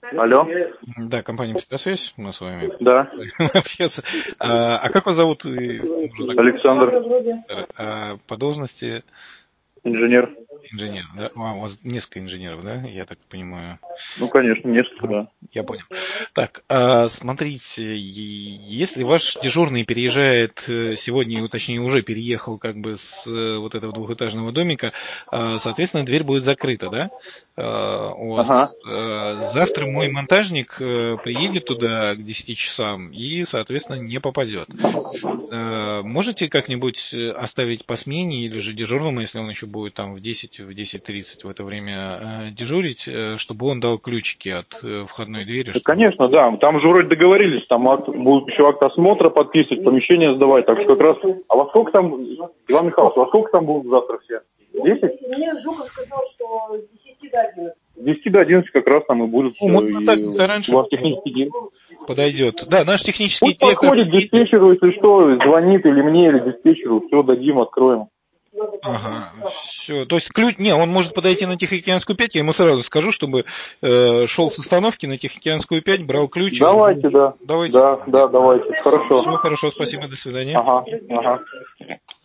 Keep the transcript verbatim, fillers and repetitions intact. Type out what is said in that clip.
Алло. Да, компания «Психосвязь», мы с вами Да. общаться. А, а как вас зовут? Александр. А, по должности? Инженер. Инженер, да? А, у вас несколько инженеров, да? Я так понимаю. Ну, конечно, несколько, да. Я понял. Так, а, смотрите, если ваш дежурный переезжает сегодня, точнее уже переехал как бы с вот этого двухэтажного домика, соответственно, дверь будет закрыта, да? У вас ага. Завтра мой монтажник приедет туда к десяти часам и, соответственно, не попадет. Можете как-нибудь оставить по смене или же дежурному, если он еще будет там в десять, в десять тридцать в это время дежурить, чтобы он дал ключики от входной двери? Да, конечно, да. Там же вроде договорились, там акт, будут еще акт осмотра подписывать, помещение сдавать, так что как раз... А во сколько там, Иван Михайлович, во сколько там будут завтра все? десять? Мне Жуков сказал, что с десяти до одиннадцати. С десяти до одиннадцати как раз там и будут. Ну, может, монтажник раньше у вас технический день подойдет. Да, наш технический Пусть директор... подходит диспетчеру, если что, звонит или мне, или диспетчеру, все дадим, откроем. Ага, все. То есть ключ, не, он может подойти на Тихоокеанскую пять, я ему сразу скажу, чтобы э, шел с остановки на Тихоокеанскую пять, брал ключ. Давайте, и... да. Давайте. Да, да, давайте. Хорошо. Всего хорошо, спасибо, до свидания. Ага, ага.